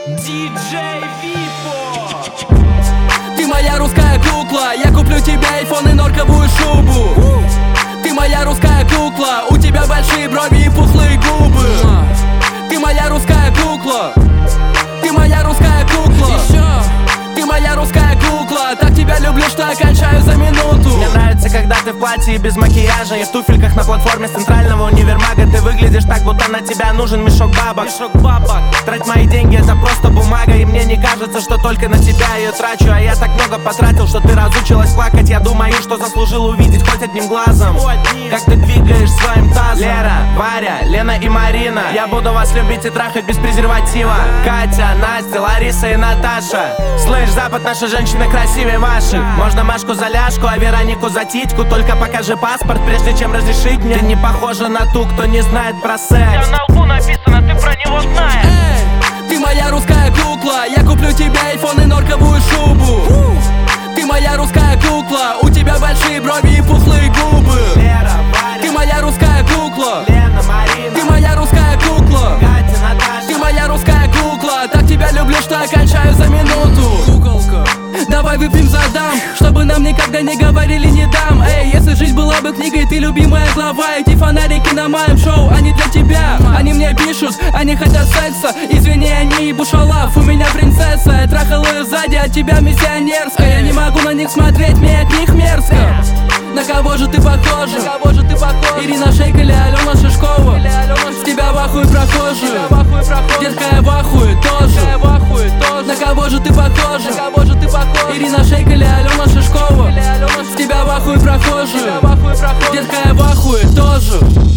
Диджей Випо. Ты моя русская кукла, я куплю тебе айфон и норковую шубу. Ты моя русская кукла, у тебя большие брови и пухлые губы. Ты моя русская кукла, ты моя русская кукла. Ты моя русская кукла, так тебя люблю, что я кончаю за минуту. Мне нравится, когда ты в платье и без макияжа, и в туфельках на платформе с центрального универмага. Ты выглядишь так, будто на тебя нужен мешок бабок. Трать мои деньги, это просто бумага, и мне не кажется, что только на тебя ее трачу. А я так много потратил, что ты разучилась плакать. Я думаю, что заслужил увидеть хоть одним глазом, как ты двигаешь своим тазом. Лера, Варя, Лена и Марина, я буду вас любить и трахать без презерватива. Катя, Настя, Лариса и Наташа. Слышь, Запад, наши женщины красивее ваших. Можно Машку за ляжку, а Веронику за титьку. Только покажи паспорт, прежде чем разрешить мне. Ты не похожа на ту, кто не знает про секс. У на лбу написано, ты про него знаешь. Ты моя русская кукла, я куплю тебе айфон и норковую шубу. Ты моя русская кукла, у тебя большие брови и пухлые губы. Лера, Варя, Ты моя русская кукла, Лена, Марина, ты моя русская кукла. Катя, Наташа. Ты моя русская кукла, так тебя люблю, что я кончаю за минуту. Куколка, давай выпьем за дам, чтобы нам никогда не говорили не дам. Эй, если жизнь была бы книгой, ты любимая глава. Эти фонарики на моем шоу, они для тебя. Они мне пишут, они хотят секса. Извини, они бушалав, у меня принцесса. Я трахал ее сзади, от тебя миссионерская. Я не могу на них смотреть, мне от них мерзко. На кого же ты похожа? Ирина Шейк или Алена Шишкова? С тебя в ахуе прохожие. Детка, я в ахуе тоже. На кого же ты похожа? Ирина Шейк или Алена Шишкова? С тебя в ахуе прохожие. Детка, я в ахуе тоже.